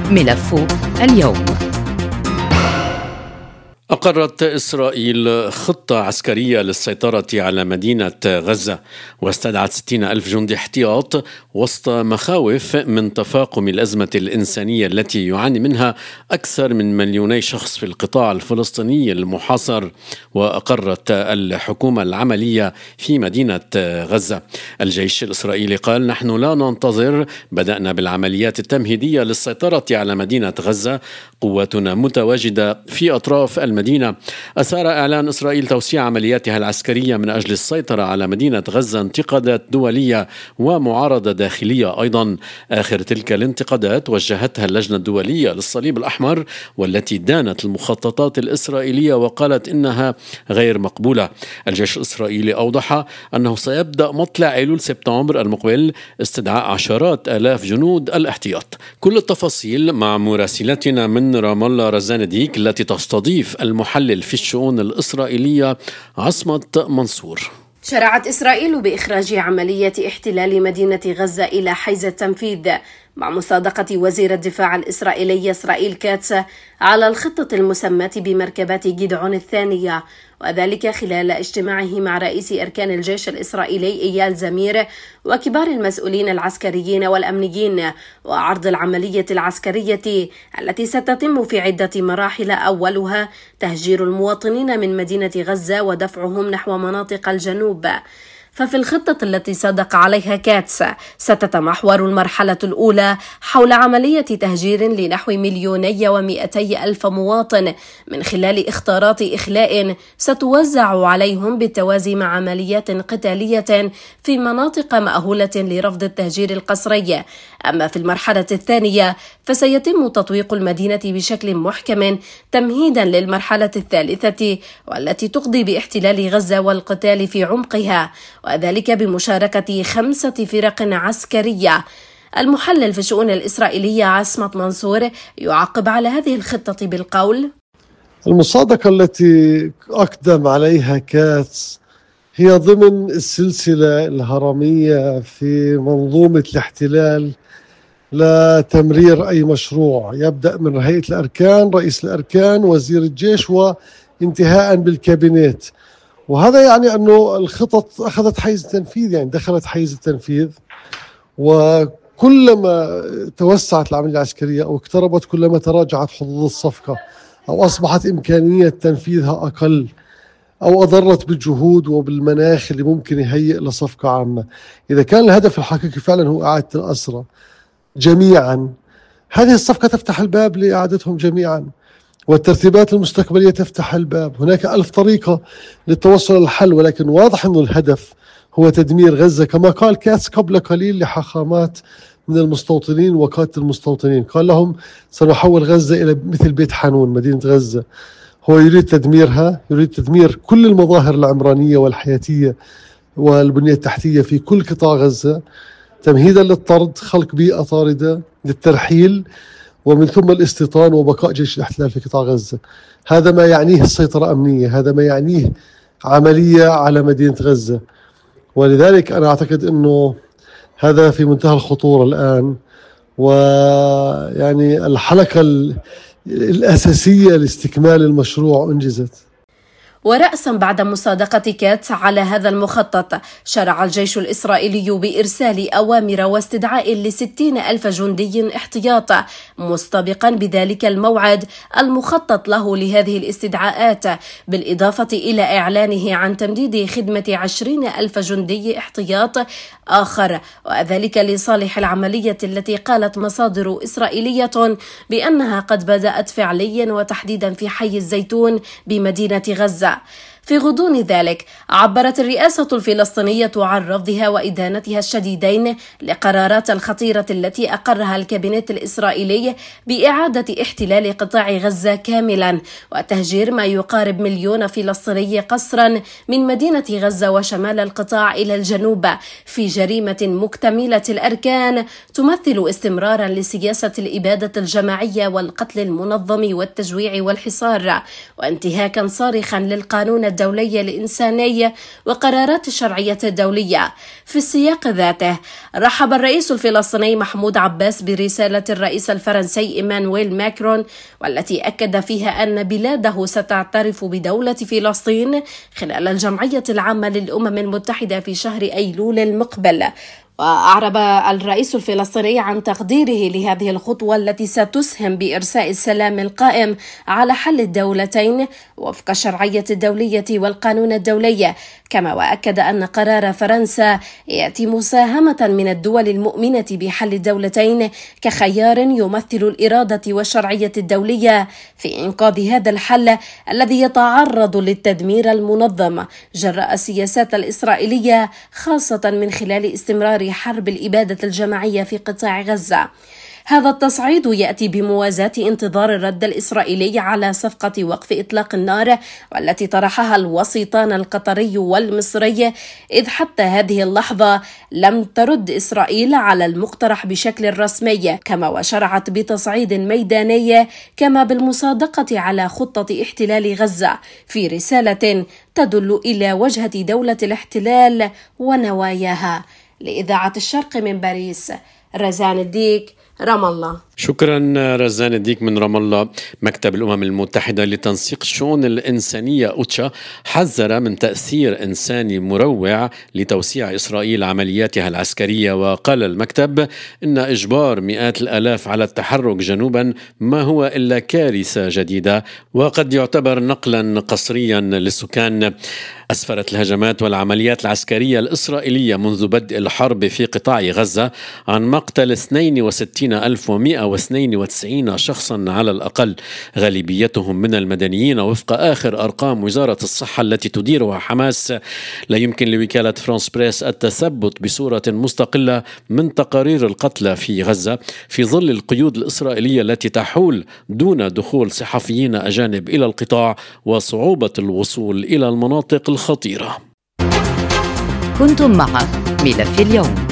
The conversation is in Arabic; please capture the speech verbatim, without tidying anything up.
ملف اليوم. أقرت إسرائيل خطة عسكرية للسيطرة على مدينة غزة، واستدعت ستين ألف جندي احتياط وسط مخاوف من تفاقم الأزمة الإنسانية التي يعاني منها أكثر من مليوني شخص في القطاع الفلسطيني المحاصر. وأقرت الحكومة العملية في مدينة غزة. الجيش الإسرائيلي قال: نحن لا ننتظر، بدأنا بالعمليات التمهيدية للسيطرة على مدينة غزة، قواتنا متواجدة في أطراف المدينة. أثار إعلان إسرائيل توسيع عملياتها العسكرية من أجل السيطرة على مدينة غزة انتقادات دولية ومعارضة داخلية أيضا. آخر تلك الانتقادات وجهتها اللجنة الدولية للصليب الأحمر، والتي دانت المخططات الإسرائيلية وقالت إنها غير مقبولة. الجيش الإسرائيلي أوضح أنه سيبدأ مطلع أيلول سبتمبر المقبل استدعاء عشرات آلاف جنود الاحتياط. كل التفاصيل مع مراسلتنا من رام الله رزان ديك التي تستضيف المحلل في الشؤون الإسرائيلية عصمت منصور. شرعت إسرائيل بإخراج عملية احتلال مدينة غزة إلى حيز التنفيذ مع مصادقة وزير الدفاع الإسرائيلي إسرائيل كاتس على الخطة المسماة بمركبات جدعون الثانية، وذلك خلال اجتماعه مع رئيس أركان الجيش الإسرائيلي إيال زمير وكبار المسؤولين العسكريين والأمنيين، وعرض العملية العسكرية التي ستتم في عدة مراحل، أولها تهجير المواطنين من مدينة غزة ودفعهم نحو مناطق الجنوب. ففي الخطة التي صادق عليها كاتس ستتمحور المرحلة الأولى حول عملية تهجير لنحو مليوني ومئتي ألف مواطن من خلال اختارات إخلاء ستوزع عليهم بالتوازي مع عمليات قتالية في مناطق مأهولة لرفض التهجير القسري. أما في المرحلة الثانية فسيتم تطويق المدينة بشكل محكم تمهيدا للمرحلة الثالثة، والتي تقضي باحتلال غزة والقتال في عمقها، وذلك بمشاركة خمسة فرق عسكرية. المحلل في الشؤون الإسرائيلية عصمت منصور يعقب على هذه الخطة بالقول: المصادقة التي أقدم عليها كاتس هي ضمن السلسلة الهرمية في منظومة الاحتلال لتمرير أي مشروع، يبدأ من هيئة الأركان، رئيس الأركان، وزير الجيش، وانتهاء بالكابينيت. وهذا يعني أنه الخطط أخذت حيز التنفيذ، يعني دخلت حيز التنفيذ، وكلما توسعت العملية العسكرية أو اقتربت كلما تراجعت حظوظ الصفقة، أو أصبحت إمكانية تنفيذها أقل، أو أضرت بالجهود وبالمناخ اللي ممكن يهيئ لصفقة عامة. إذا كان الهدف الحقيقي فعلا هو إعادة الأسرى جميعا، هذه الصفقة تفتح الباب لإعادتهم جميعا، والترتيبات المستقبلية تفتح الباب. هناك ألف طريقة للتوصل للحل، ولكن واضح أن الهدف هو تدمير غزة، كما قال كاتس قبل قليل لحاخامات من المستوطنين وقادة المستوطنين، قال لهم: سنحول غزة إلى مثل بيت حانون، مدينة غزة. هو يريد تدميرها، يريد تدمير كل المظاهر العمرانية والحياتية والبنية التحتية في كل قطاع غزة، تمهيدا للطرد، خلق بيئة طاردة للترحيل، ومن ثم الاستيطان وبقاء جيش الاحتلال في قطاع غزة. هذا ما يعنيه السيطرة أمنية، هذا ما يعنيه عملية على مدينة غزة. ولذلك أنا أعتقد أنه هذا في منتهى الخطورة الآن، ويعني الحلقة الأساسية لاستكمال المشروع أنجزت. ورأسا بعد مصادقة كاتس على هذا المخطط، شرع الجيش الإسرائيلي بإرسال أوامر واستدعاء لستين ألف جندي احتياط، مستبقا بذلك الموعد المخطط له لهذه الاستدعاءات، بالإضافة إلى إعلانه عن تمديد خدمة عشرين ألف جندي احتياط آخر، وذلك لصالح العملية التي قالت مصادر إسرائيلية بأنها قد بدأت فعليا وتحديدا في حي الزيتون بمدينة غزة. في غضون ذلك عبرت الرئاسة الفلسطينية عن رفضها وإدانتها الشديدين لقرارات الخطيرة التي أقرها الكابينت الإسرائيلي بإعادة احتلال قطاع غزة كاملا وتهجير ما يقارب مليون فلسطيني قسرا من مدينة غزة وشمال القطاع إلى الجنوب، في جريمة مكتملة الأركان تمثل استمرارا لسياسة الإبادة الجماعية والقتل المنظم والتجويع والحصار، وانتهاكا صارخا للقانون الدولي الإنساني وقرارات الشرعية الدولية. في السياق ذاته، رحب الرئيس الفلسطيني محمود عباس برسالة الرئيس الفرنسي إيمانويل ماكرون، والتي أكد فيها أن بلاده ستعترف بدولة فلسطين خلال الجمعية العامة للأمم المتحدة في شهر أيلول المقبل. وأعرب الرئيس الفلسطيني عن تقديره لهذه الخطوة التي ستسهم بإرساء السلام القائم على حل الدولتين وفق الشرعية الدولية والقانون الدولي، كما وأكد أن قرار فرنسا يأتي مساهمة من الدول المؤمنة بحل الدولتين كخيار يمثل الإرادة والشرعية الدولية في إنقاذ هذا الحل الذي يتعرض للتدمير المنظم جراء السياسات الإسرائيلية، خاصة من خلال استمرار حرب الإبادة الجماعية في قطاع غزة. هذا التصعيد يأتي بموازاة انتظار الرد الإسرائيلي على صفقة وقف إطلاق النار، والتي طرحها الوسيطان القطري والمصري، إذ حتى هذه اللحظة لم ترد إسرائيل على المقترح بشكل رسمي، كما وشرعت بتصعيد ميداني كما بالمصادقة على خطة احتلال غزة في رسالة تدل إلى وجهة دولة الاحتلال ونواياها. لإذاعة الشرق من باريس، رزان الديك، رام الله. شكرا رزان الديك من رام الله. مكتب الأمم المتحدة لتنسيق الشؤون الإنسانية أوتشا حذر من تأثير إنساني مروع لتوسيع إسرائيل عملياتها العسكرية، وقال المكتب إن إجبار مئات الآلاف على التحرك جنوبا ما هو إلا كارثة جديدة، وقد يعتبر نقلا قسريا للسكان. أسفرت الهجمات والعمليات العسكرية الإسرائيلية منذ بدء الحرب في قطاع غزة عن مقتل اثنين وستين ألف ومئة واثنين وتسعين شخصا على الأقل، غالبيتهم من المدنيين وفق آخر أرقام وزارة الصحة التي تديرها حماس. لا يمكن لوكالة فرانس بريس التثبت بصورة مستقلة من تقارير القتلى في غزة في ظل القيود الإسرائيلية التي تحول دون دخول صحفيين أجانب إلى القطاع وصعوبة الوصول إلى المناطق الخطيرة. كنتم مع ملف اليوم.